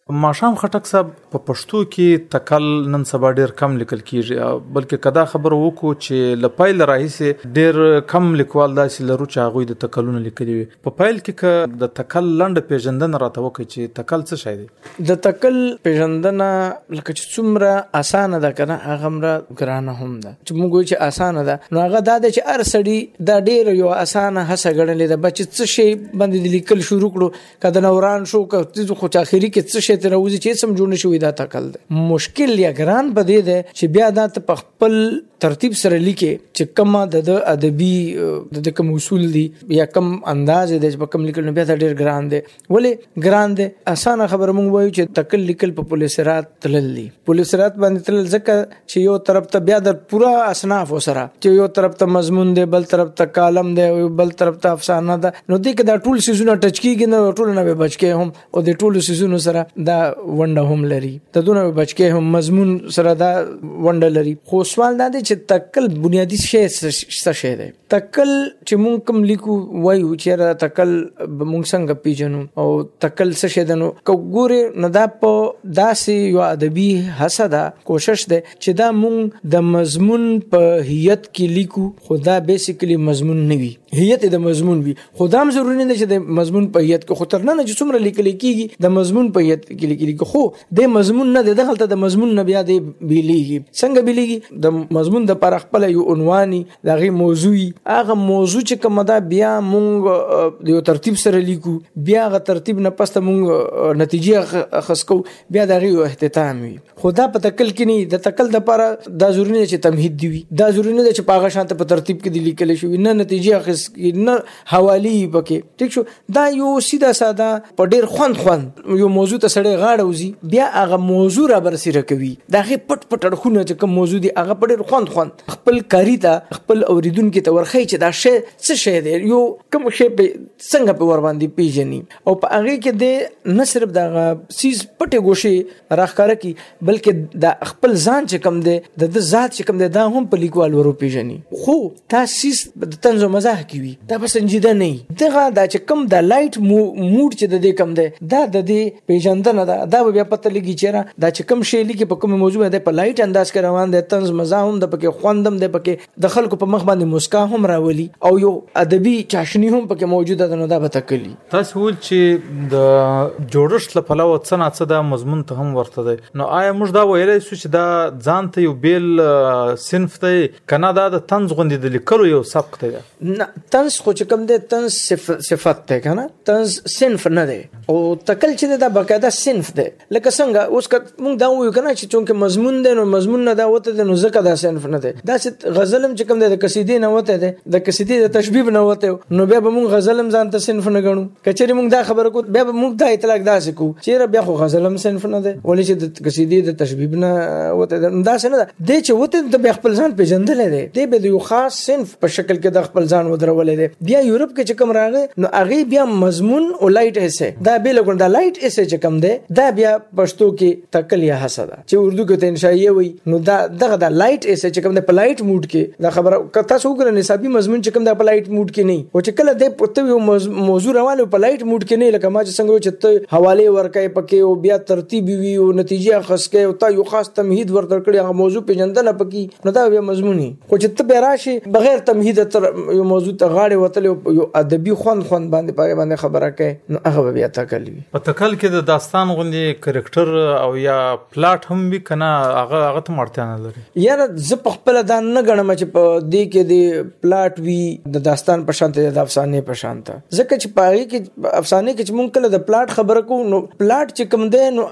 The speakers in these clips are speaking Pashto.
ماښام خټک صاحب په پښتو کې تکل نن سبا ډیر کم لیکل کیږي، بلکې کدا خبر وکړو چې لپایل راهیسه ډیر کم لیکوال داسې لرو چې هغه د تکلونه لیکلي وي. په پایل کې د تکل لنډ پیژندنه راته وکړي چې تکل څه شی دی. د تکل پیژندنه لکه چې څومره اسانه ده کنه هغه مره ګرانه هم ده. چې موږ وایو چې اسانه ده نو هغه دا ده چې هر سړی دا ډیر یو اسانه هڅه ګڼلې ده بچ څه شی باندې لیکل شروع کړو کله نوران شو که خو اخري کې څه شی ته راوځي چې سم جوړ نشوي دا تکل ده. مشکل یا ګران بده ده چې بیا دا ته په خپل ترتیب سره لیکي چې کومه د ادبي د کوم اصول دي یا کوم انداز دی چې په کوم لیکل بیا ډیر ګران دی. ولې ګران دی؟ اسانه خبره مونږ وایو چې تکل لیکل په پولیسرات تلل دي. پولیسرات باندې تلل ځکه چې یو طرف ته بیا د پورا اصناف وسره چې یو طرف ته مضمون دی، بل طرف ته کالم دی، بل طرف ته افسانه ده. نو دې کې دا ټول سيزونه ټچ کیږي نه ټول نه به بچ کې هم او د ټول سيزونو سره دا ونډه هم لري، ته دونه بچ کې هم مضمون سره دا ونډه لري. خو سوال دا دی چې تکل بنیادی شی څه شی دی؟ تکل چې مونږ کوم لیکو وایو چې تکل مونږ څنګه پیژنو او تکل څه شی دی؟ نو ګوره نه دا په داسې یو ادبي هڅه ده، کوشش ده چې دا مونږ د مضمون په هیت کې لیکو، خو دا بیسیکلی مضمون نه وي، هیت د مضمون وي. خو دا هم ضروري نه چې د مضمون په هیت کې خو تر نه چې څومره لیکل کېږي د مضمون په هیت کې لیکل کېږي، خو د مضمون نه د دغلته د مضمون نه بیا د بیلیږي. څنګه بیلیږي؟ د مضمون د پر خپل یو عنواني دغه موضوعي هغه موضوع چې کومه ده بیا مونږ د یو ترتیب سره لیکو، بیا هغه ترتیب نه پسته مونږ نتیجه خسکو، بیا دغه یو اهتمام وي. خو دا په تکل کې نه، د تکل د پر دا ضروري نه چې تمهید دی وي، دا ضروري نه چې په هغه شانته په ترتیب کې دی لیکل شي نه نتیجه خس نه حوالی پکې. ټیک شو، دا یو سیده ساده په ډیر خوند یو موضوع ته سړی غاړه وزي، بیا هغه موضوع را برسیره کوي، دغه پټ پټ اړخونه چې کوم موضوع دی هغه په ډیر خوند خپل کاری ته خپل اوریدونکو ته ورخی چې دا شی څه شی دی، یو کوم شی څنګه په ور باندې پیژني او په هغه کې د نه صرف دغه سیز پټه ګوشي راخاره کی بلکې د خپل ځان چې کوم دی د ذات چې کوم دی دا هم په لیکوال ورو پیژني. خو تاسیس د طنز او مزاح کی وي، دا به سنجیده نه دغه دا چې کوم د لایټ موډ چې د دې کوم دی دا د دې پیژندنه دا بیا پته لګي چې دا چې کوم شی لیکي په کوم موضوع دی په لایټ انداز کې روان دی، طنز مزاح هم د پکې خوندم دی، پکې د خلکو په مخ باندې مسکا هم راولي او یو ادبي چاشنی هم پکې موجوده ده. نو دا به تکلی تاسو ول چې د جوړښت لپاره څه نه څه د مضمون ته هم ورته دی. نو آیا موږ دا ویلای شو چې دا ځان ته یو بیل صنف دی کنه دا د طنز غوندې د لیکلو یو سبق دی؟ نه، طنز خو چې کوم دی طنز صفت دی کنه، طنز صنف نه دی او تکل چې دا باقاعده صنف دی. لکه څنګه اوس موږ دا وایو کنه چې چونکه مضمون دی نو مضمون نه دا وته دی نو ځکه دا صنف نه دی. دا چې غزلم چې کوم دی د قصیدې نه وته دی، د قصیدې د تشبیب نه وته، نو بیا به موږ غزلم ځان ته صنف نه غنو. کچېرې موږ دا خبره کو بیا به موږ دا اطلاق داسې کو چې بیا خو غزلم صنف نه دی، ولې چې د قصیدې د تشبیب نه وته دا څه نه ده د چې وته د خپل ځان پیژندل دی، د به یو خاص صنف په شکل کې د خپل ځان ودرولې دی. بیا یورپ کې چې کوم راغی نو هغه بیا مضمون او لایټ ایسه دا به لګون دا لایټ ایسه چې کوم دی دا بیا پښتو کې تکل یا حسد چې اردو کې ته انشائیه وي، نو دا دغه دا لایټ ایسه چې کوم دی په لایټ موډ کې دا خبره کته سو ګره نصابی مضمون چې کوم دی په لایټ موډ کې نه، او چې کله د پته یو موضوع روانه په لایټ موډ کې نه، لکه ما چې څنګه چې ته حواله ورکای پکې او بیا ترتیب وي او نتیجه خسکه او تا یو خاص تمهید ورته کړی هغه موضوع پیژندنه پکې، نو دا بیا مضموني. خو چې ته بیا راشي بغیر تمهید تر یو موضوع ته غاړه وتل یو ادبي خوند باندې پای باندې خبره کوي، نو هغه بیا تکل وي. په تکل کې د داستان غوندي کریکټر او یا پلاټ هم وي کنه هغه ته مرته نه لري. یار زه په خپل دا نه غنم چې په دې کې د پلاټ وی د داستان په شان ته د افسانه په شان ته، ځکه چې پای کې افسانه کې چې مونږ کله د پلاټ خبره کوو نو پلاټ چې کوم دی نو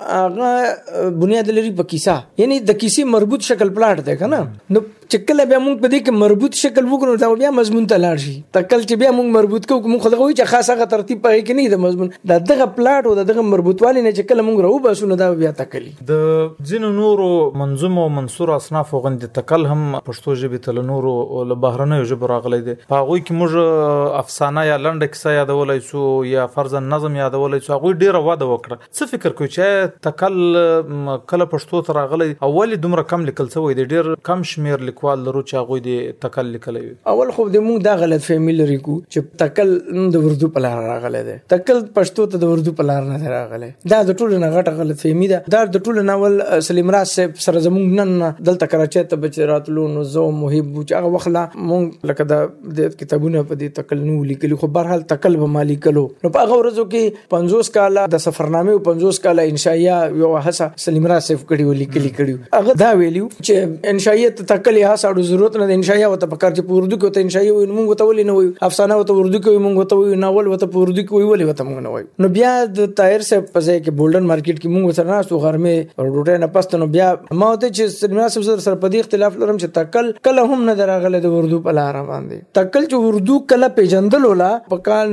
هغه بنیاد لري په کیسه، یعنی د کیسې مربوط شکل پلاټ دی کنه. نو چې کله بیا مونږ په دې کې مربوط شکل وګورو دا بیا مضمون ته لاړ شي. تکل چې بیا مونږ مربوط کوو مونږ خدای وایي چې خاصه ترتیب پای کې نه د مضمون دغه پلاټ او دغه مربوطوالی نه چې کله مونږ راو باسو دا بیا تکلی. د ځینو نورو منظوم او منثور اصناف غوندي تکل هم پښتو ژبه تل نورو له بهرنیو ژبو راغلي دي. په هغه کې موږ افسانه یا لنډه کیسه یادولای شو یا فرضاً نظم یادولای شو، هغه ډیره وده وکړه. څه فکر کوي چې تکل کله پښتو ته راغلی اول دومره کم لیکل شوی دی، ډیر کم شمیر لیکوال لرو چې هغوی د تکل لیکلی وي. اول خو د موږ دا غلط فهمي لري کو چې تکل د اردو په لار راغلی دی. تکل پښتو ته د اردو په لار نه راغلی. دا د ټولو نه غټه غلط فهمي ده. دا د ټولو ناول سلیم راز صاحب سره زموږ نن دلته کراچۍ ته بچ راتلو نو زه محب چې هغه وخت لا موږ لکه د کتابونه په دې تکل نو لیکلي، خو بهرحال تکل به ما لیکلو. نو په هغه ورځو کې 50 کاله د سفرنامې او 50 کاله انشائیه یو هڅه سلیم راز صاحب کړي و لیکلي کړي. هغه دا ویلیو چې انشائیه تکل یې هڅه ضرورت نه د انشائیه وته په کار چې په اردو کې ته انشائیه وي موږ وته ولې نه وي، افسانه وته اردو کې موږ وته وي، ناول وته په اردو کې ولې وته موږ نه وي. نو بیا د طاهر صاحب په ځای کې بولډن مارکیټ کې موږ سره ناستو غرمه ډوډۍ نه پسته. نو بیا ما ته چې سلیم راز صاحب سره په دې اختلاف لرم چې تکل کله هم نه دراغله د اردو په لار باندې. تکل چې اردو کله پیژندل ولا په کال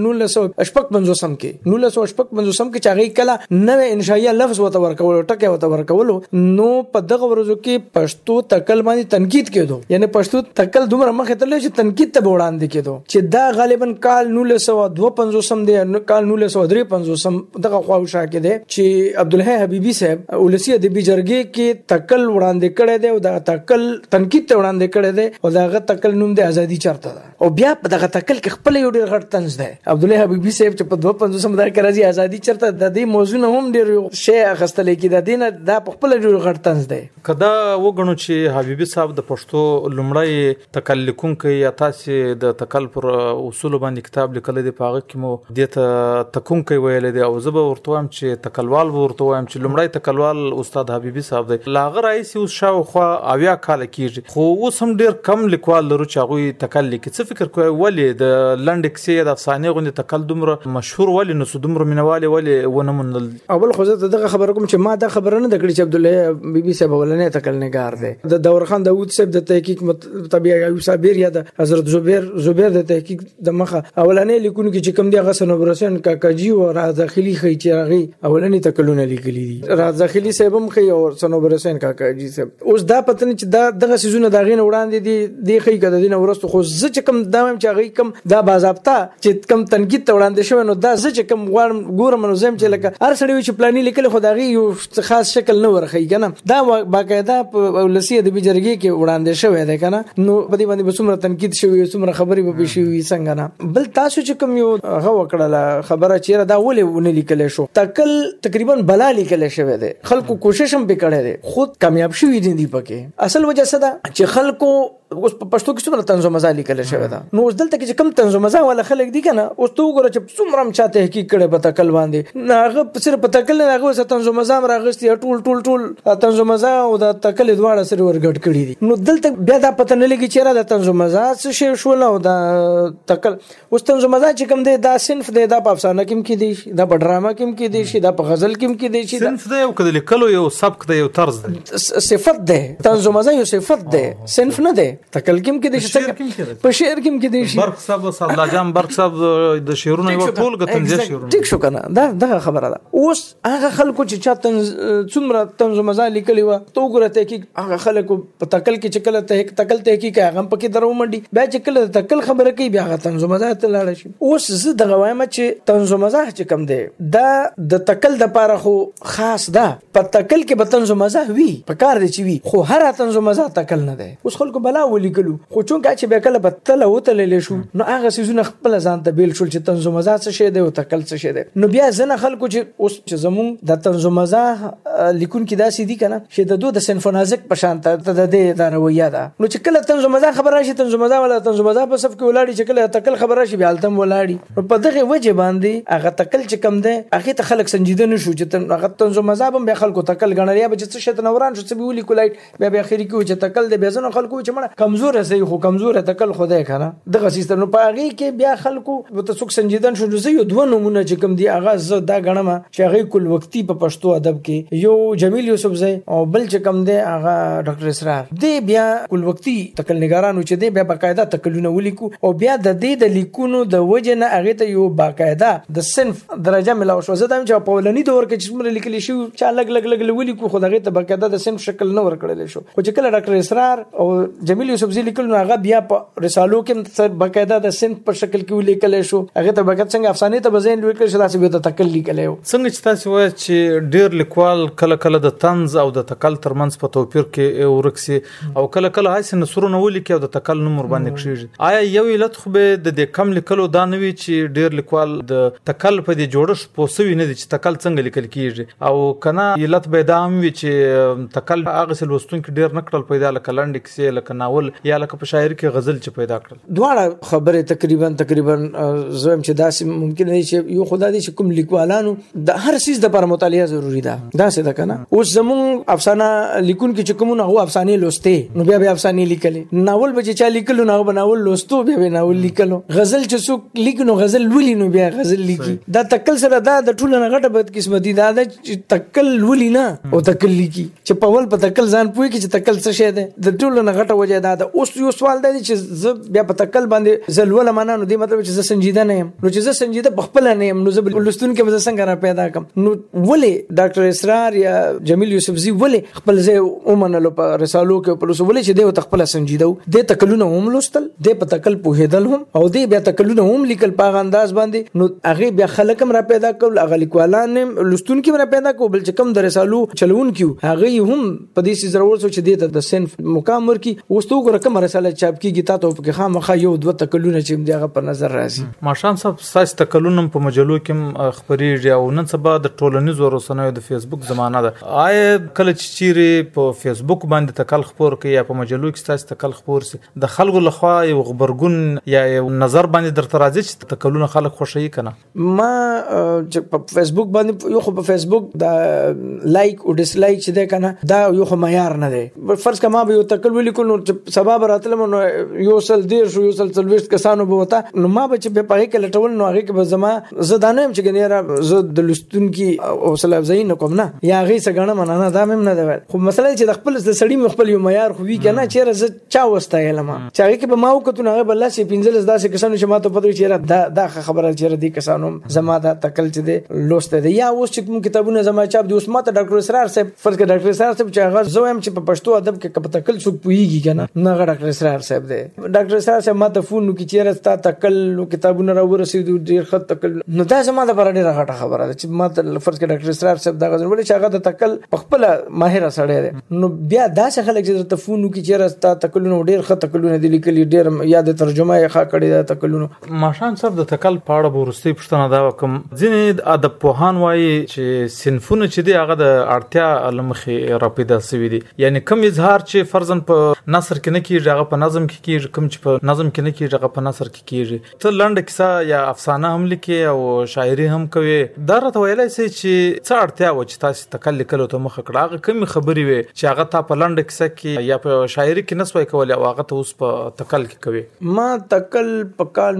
1955 کې 1955 کې چې هغه کله نوې انشائیه لفظ وته ورکول ټکی وته ورکول نو په دغه ورځو کې پښتو تکل باندې تنقید کېدو. یعنی پښتو تکل دومره مخه ته لږ تنقید ته وړاندې کېدو چې دا غالبا کال 1952 دی کال 1953 دغه خواوشا کې دی چې عبدالحی حبیبی صاحب ولسی ادبی جرګې کې تکل وړاندې کړی دی او دا تکل تنقید ته وړاندې کړی دی او داغه تکل نوم دی ازادي چرته ده. او بیا په دغه تکل کې خپل یو ډېر غټ طنز دی عبدالحی حبیبی صاحب چې په 52 دا راځي ازادي چرته د دې موضوع نه هم ډېر شی اخستل کې د دینه دا په خپل ډېر غټ طنز دی. کدا وګڼو چې حبیبی صاحب د پښتو لومړی تکل لیکونکی یا تاسې د تکل پر اصول باندې کتاب لیکلی دی، په هغه کې مو دې ته تکونکی ویلی دی او زه به ورته وایم چې تکلوال به ورته وایم چې لومړی تکلوال استاد حبیبی صاحب دی. له هغه راهیسې اوس شاوخوا 80 کاله کېږي، خو اوس هم ډېر کم لیکوال لرو چې هغوی تکل لیکي. څه فکر کوئ ولې د لنډې کیسې د افسانې غوندې تکل دومره مشهور ولې نه سو، دومره مینهوال ولې ونه موندل؟ اول خو زه دغه خبره کوم چې ما دا خبره نه ده کړې چې عبدالحی بیبي صاحب اولنی تکل نګار دی. د دور خان داود صاحب د تحقیق طبیعي ایوب صابر یا د حضرت زبیر د تحقیق د مخه اولنی لیکونکي چې کوم دی هغه صنوبر حسین کاکاجي او راز داخلي خي چې هغه اولنی تکلونه لیکلي دي. راز داخلي صاحب هم خي او صنوبر حسین کاکاجي صاحب. اوس دا پته نه چې دغه سيزونه دا غین وړاندې دي خي کده دینه ورستو خو زه چې کوم دا هم چې هغه کوم دا باضابطه چې کوم تنقید ته وړاندې شوی نو دا زه چې کوم ګورم نو زم چې لکه هر سړی چې پلاني لیکل خو دا غي یو خاص شکل نه ورخی کنه دا باقاعده په ولسی ادبی جرګې کې وړاندې شوی دی کنه نو په دې باندې بسمره تنقید شوی څومره خبرې به شوی څنګه نه. بل تاسو چې کوم یو هغه وکړه خبره چیرې دا ولې ونه لیکل شو تکل تقریبا بلا لیکل شوی دی، خلکو کوشش هم وکړي دي خود کامیاب شوی دي پکې. اصل وجه څه ده چې خلکو اوس په پښتو کې څومره طنز او مزاح لیکل شوی ده نو اوس دلته کې کوم طنز او مزاح ولا خلک دي کنه اوس تو وګوره چې څومره هم چا تحقیق کړي په تکل باندې هغه صرف په تکل نه هغه طنز او مزاح راغستي ټول طنز او مزاح او د تکل دواړه سره ورګډ کړي دي. نو دلته بیا دا پته نه لګي چې را د طنز او مزاح څه شی شو نو دا تکل اوس طنز او مزاح چې کوم دی دا صنف دی دا په افسانه کې کې دي دا په ډرامه کې دي شي دا په غزل کې دي شي صنف دی او کله لیکلو یو سبک دی یو طرز دی صفت دی. طنز او مزاح یو صفت دی صنف نه دی. تکل کې په شعر کې دي شي برق صاحب صدلا جام برق صاحب د شعرونو یو ټول غتنځ شعرونه ټیک شو کنه دا خبره ده. اوس هغه خلکو چې چاته څومره طنز او مزاح لیکلی و تو ګره تحقیق هغه خلکو په تکل کې چې کله تکل تحقیق هغه پکې درو منډي بیا چې کله تکل خبره کوي بیا هغه طنز او مزاح ته لاړ شي. اوس زه دغه وایم چې طنز او مزاح چې کم دی دا د تکل د پاره خو خاص ده په تکل کې به طنز او مزاح وي په کار دی چې وي خو هر طنز او مزاح تکل نه دی. اوس خلکو بلا ولیکلو خو چون چې به کله بتله وتلل شو نو هغه سيزونه خپل ځان ته بیل شول چې طنز او مزاح څه شی دی او تکل څه شی دی. نو بیا ځنه خلکو چې اوس چې زمون د طنز او مزاح لیکون کې داسې دي کنه چې د دوه د سنفونازک په شان ته د دې د رویه ده نو چې کله طنز او مزاح خبر راشي طنز او مزاح ولا طنز او مزاح په صف کې ولاړی چې کله تکل خبر راشي بیا التم ولاړی په دغه وجه باندې هغه تکل چې کم دی هغه ته خلک سنجیده نشو چې هغه طنز او مزاح هم بیا خلکو تکل غنړیا به چې څه نوران شو څه ویلی کولای بیا اخري کې چې تکل دی بیا ځنه خلکو چې مړه کمزور هسي خو کمزور تکل خدای کنه دغه سیستم نو پاغي کې بیا خلکو په څوک سنجیدن شو زه یو دوه نمونه چې کوم دی اغاز دا غنم چې هغه کل وختي په پښتو ادب کې یو جمیل یوسف زئی او بل چې کوم دی هغه ډاکټر اسرار دی بیا کل وختي تکل نگارانو چې دی بیا باقاعده تکلونه ولیکو او بیا د دې د لیکونو د وجه نه هغه ته یو باقاعده د صنف درجه ملاو شو زه دا چې په ولني دور کې چې موږ لیکلی شو چې لګ ولیکو خو دغه ته باقاعده د صنف شکل نه ورکړل شو خو چې کله ډاکټر اسرار او جمیل یوسفزي لیکل نو هغه بیا په رسالو کې باقاعده د صنف په شکل کې لیکل شو. هغه ته باقاعده څنګه افسانې ته بزین لیکل شو داسې به تکل لیکل یو. څنګه چې تاسو وایي چې ډیر لیکوال کله د طنز او د تکل ترمنځ په توپیر کې ورکسي او کله هاي نثرونه ولیکي او د تکل نوم باندې کړی. آیا یو علت خو به د کم لیکلو دا نه وي چې ډیر لیکوال د تکل په دې جوړښت پوسوي نه دي چې تکل څنګه لیکل کیږي او کنه علت به دا هم وي چې تکل هغه سلوستونکو ډیر نکړل پیدا لکه لنډ کیسې لکه ناول یا لکه په شاعري کې غزل چې پیدا کړل. دواړه خبره تقریبا زویم چې داسې ممکن دی چې یو خدای دې چې کوم لیکوالانو د هر څه د پر مطالعه ضروری ده داسې ده کنه. اوس زمون افسانه لیکون کې چې کومه هغه افسانې لوسته نو بیا افسانې لیکلې، ناول به چې چا لیکلو نو به ناول لوستو بیا ناول لیکلو، غزل چې څوک لیکنو غزل ولي نو بیا غزل لیکي. دا تکل سره دا د ټولو نه غټه بد قسمتي دا چې تکل ولي نه او تکل لیکي چې په ول په تکل ځان پوي کې چې تکل څه شي ده د ټولو نه غټه وجه دا. اوس یو سوال دی چې زه بیا په تکل باندې زلول معنا نو دی مطلب چې زه سنجیده نه یم، نو چې زه سنجیده بخپل نه یم نو زه لستون کې به څنګه را پیدا کم. نو ولې ډاکټر اسرار یا جمیل یوسفزي ولې خپل ځای ومنلو په رسالو کې په ولې چې دی خپل سنجیده د تکلونه هم لوستل د په تکل پوهېدل هم او د بیا تکلونه هم لیکل په انداز باندې نو هغه بیا خلک هم را پیدا کول، هغه لیکوالان لستون کې را پیدا کول بل چې کم د رسالو چلون کیو هغه هم په دې ضرورت چې د صنف مقام ورکی وستو ګره کوم رساله چاپ کیږي تاسو په خامخا یو دوه تکلونه چې دغه په نظر راځي. ماشان صاحب ساس تکلونه په مجلو کې خبريږي او نن سبا د ټولنیزو رسنیو د فیسبوک زمانہ ده. آیا کله چې چیرې په فیسبوک باندې تکل خبر کوي یا په مجلو کې تاسو تکل خبر سي د خلکو لخوا یو خبرګون یا یو نظر باندې درته راځي چې تکلونه خلک خوشي کنه؟ ما چې په فیسبوک باندې یو خو په فیسبوک دا لایک او ډیس لایک چې ده کنه دا یو خو معیار نه دی. فرض کما به یو تکل ولیکل نو سبب راتلم نو یو سل دیر شو یو سل تلويست کسانو به وتا نو ما به چې په پای کې لټول نو هغه کې به زما زدانه هم چې ګنيره زه د لستون کې حوصله افزای نه کوم نه یا هغه څنګه مننه دا مم نه دی. خو مسله چې د خپل سړی خپل یو معیار خو وی کنه چیرې زه چا وستایلم چې هغه کې به ما وکړو نه بل لاسه 15 داسې کسانو چې ما ته پته چیرې دا خبره چیرې دي کسانو زما دا تکل چې دی لوسته دی یا اوس چې کوم کتابونه زما چاپ دي اوس ما ته ډاکټر اسرار صاحب فرض کړه ډاکټر اسرار صاحب چې هغه زه هم چې په پښتو ادب کې کپ تکل څوک پويږي کنه نه ډاکټر اسرار صاحب دی. ډاکټر اسرار صاحب ما ته فون نو کې چیرې ستا تکل نو کتابونه را ورسېدو ډیر خط تکل نو دا زما د پر ډیره غټه خبره ده چې ما ته فرض کړه ډاکټر اسرار صاحب دا غوښنه ولې چې هغه د تکل په خپل ماهر سره دی نو بیا دا څه خلک چې ته فون نو کې چیرې ستا تکلونه ډیر خط تکلونه دي لیکلي ډیر یاد ترجمه یې ښه کړی دا تکلونه. ماشان صاحب د تکل پاړه ورستي پښتنه دا کوم ځینې ادب پوهان وایي چې صنفونه چې دی هغه د اړتیا لمخې را پیدا شوی دي، یعنی کم اظهار چې فرضاً په نثر کې نه کیږي هغه په نظم کې کیږي، کم چې په نظم کې نه کیږي هغه په نثر کې کیږي. ته لنډه کیسه یا افسانه هم لیکي او شاعري هم کوي، دا راته ویلای شي چې څه اړتیا و چې تاسو تکل لیکلو ته مخ کړه هغه کوم خبرې وي چې هغه تا په لنډه کیسه کې یا په شاعري کې نسوي کول او هغه ته اوس په تکل کې کوي؟ ما تکل په کال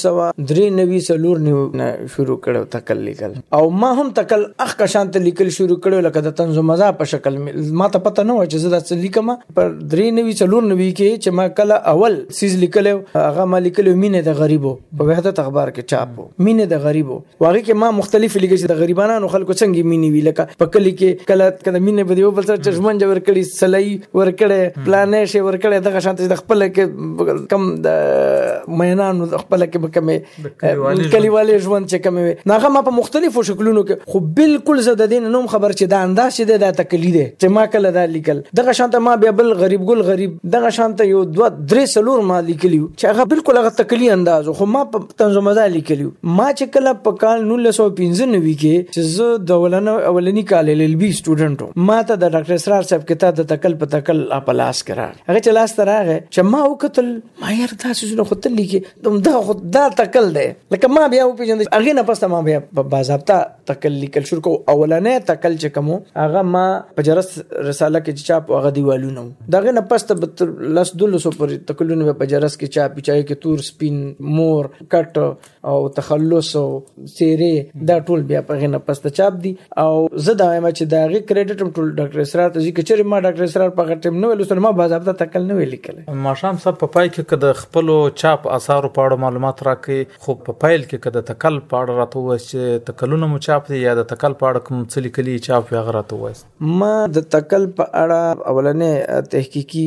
1993 نه شروع کړو تکل لیکل او ما هم تکل اخ کا شانت لیکل شروع کړو لکه د طنز مزه په شکل ما ته پته نه و چې زه دا لیکم پر 93 کې چې ما کله اول سیز لیکلو هغه ما لیکلو مینه د غریبو په وحدت اخبار کې چاپو مینه د غریبو واغې کې ما مختلف لیکل چې د غریبانو خلکو څنګه مینه وی لکه په کلی کې کله مینه بده یو بل سره چشمن جوړ کړي سلای ور کړي پلانې شي ور کړي دغه شانت د خپل کې کم د مینانو د خپل کې کمې کلیوالي ژوند چې کمې ناغه ما په مختلفو شکلونو کې خو بالکل زه د دین نوم خبر چې دا انداز چې دا تقلید چې ما کله دا لیکل دغه شانت ما بیا بل غریب ګل غریب دغه شانت یو 2-3 ما لیکلیو چې هغه بالکل هغه تقلید انداز خو ما په طنز مزه لیکلیو. ما چې کله په کال 1995 کې چې زه د اولنی کال LLB سټوډنټ ما ته د ډاکټر اسرار صاحب کتاب د تکل په تکل اپلاس کړه هغه چې لاس تراغه چې ما وکتل ما یار تاسو نه خدای لیکي دا تکل دی لکه ما بیا وپیژند هغه نه پسته ما بیا په باضابطه تکل لیکل شروع کو اولنې تکل چې کوم هغه ما پجرس رساله کې چاپ هغه دیوالونه دغه نه پسته لس دولسو پر تکلونه په پجرس کې چاپ چای کې تور سپین مور کټ او تخلص او سیره دا ټول بیا په غنه پسته چاپ دي او زه دا وایم چې دا غي کریډټ ټول ډاکټر اسرار ته چې کچري ما ډاکټر اسرار په غټم نو ولوسل ما باضابطه تکل نه ولیکل. ماشام صاحب په پای کې کده خپل چاپ اثار په اړه معلومات راکې خو په پایل کې کده تکل په اړه راته و چې تکلونه مو چاپ دي یا د تکل په اړه کوم څه لیکلي چاپ یا غراته و؟ ما د تکل په اړه اولنې تحقیقي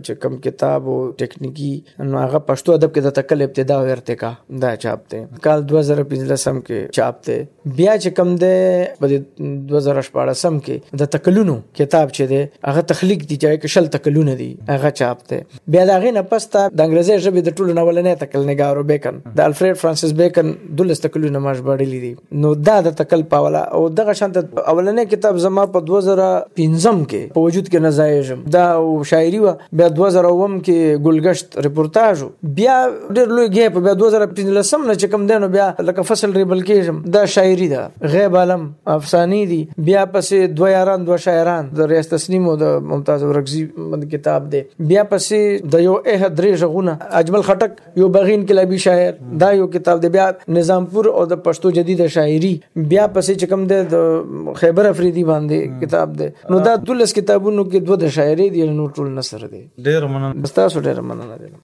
چې کوم کتاب او ټیکنیکی نو هغه پښتو ادب کې د تکل ابتدا او ارتقا دا چاپ دی کال 2015 کې چاپ دی. بیا چې کوم دی په 2014 کې د تکلونو کتاب چې دی هغه تخلیق دی چې شل تکلونه دي هغه چاپ دی. بیا دا غي نه پسته د انګریزي ژبې د ټولو ناولنې تکل نګارو بیکن د الفرید فرانسیس بیکن دولس تکلونه ماش بړلې دي نو دا د تکل پاولا او دغه شانت اولنې کتاب زما په 2015 کې په وجود کې نزایجم دا شاعري و. بیا 2009 کې ګلګشت ریپورتاج بیا ډېر لوی ګیپ بیا 2015 نه چې کوم دینو بیا لکه فصل ریبل کېږم دا شاعري ده غیب عالم افسانې دي. بیا پسې دوه یاران دوه شاعران د ریاض تسنیم او د ممتاز ورغزي کتاب دی. بیا پسې د یو درې ژغونه اجمل خټک یو بغین کلابي شاعر دا یو کتاب دی. بیا نظامپور او د پښتو جدید شاعري. بیا پسې چې کوم دی د خیبر افریدي باندې کتاب دی. نو دا 12 کتابونو کې دوه د شاعري دي نو ټول نثر دی. ډېر مننه تاسو ډېر مننه.